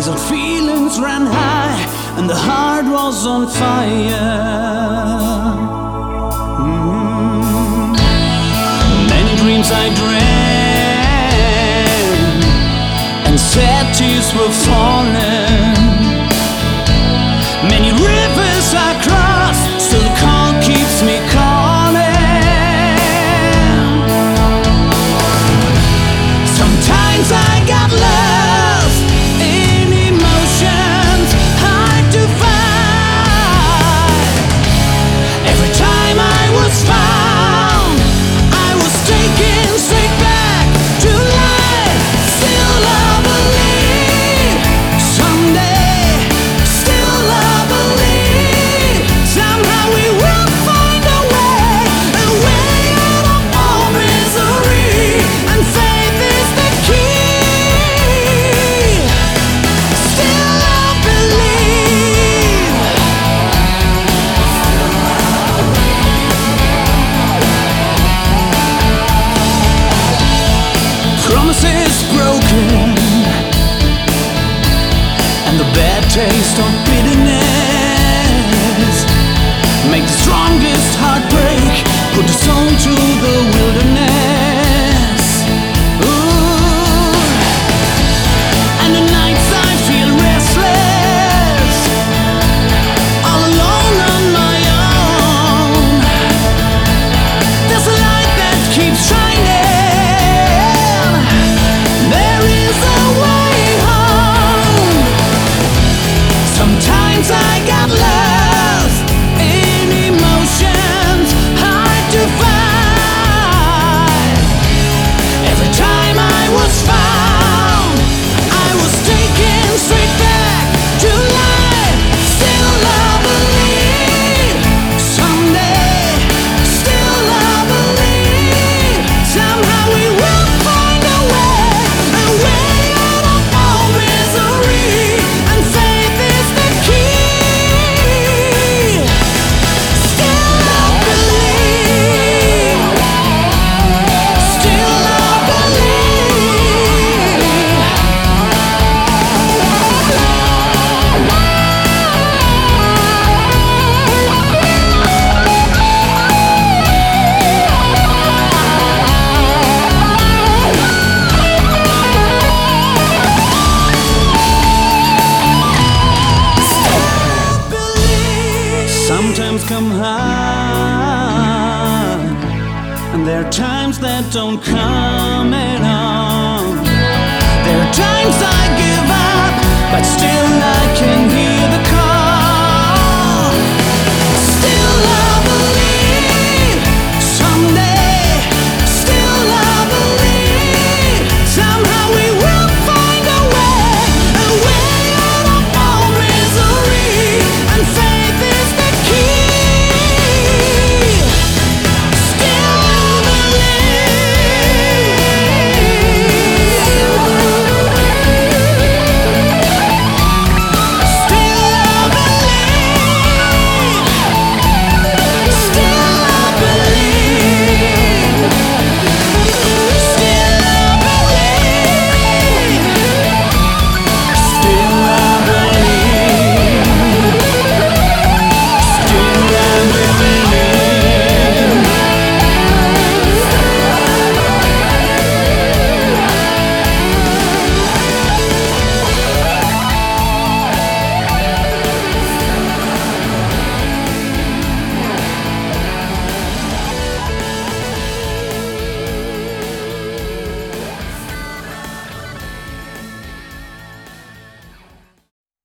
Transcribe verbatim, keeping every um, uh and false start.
His own feelings ran high and the heart was on fire. Mm. Many dreams I dreamed and sad tears were falling. Many rivers I crossed, still the call keeps me calling. Sometimes I got lost in emotions hard to find. Every time I was found, I was taken straight back to life. Still I believe someday, still I believe somehow we will find a way, a way out of all misery, and faith is the key. Still I believe. Promises broken and the bad taste of bitterness make the strongest heartbreak, put the soul to the wilderness. Ooh. And the nights I feel restless, all alone on my own. There's a light that keeps shining, there is a way home. Sometimes I got lost in emotions hard to find. Every time I was found, I was taken straight back to life. Still I believe someday, still I believe somehow we will find a way, a way out of all misery, and faith is the key. Still I believe, still I believe. Sometimes come high, and there are times that don't come.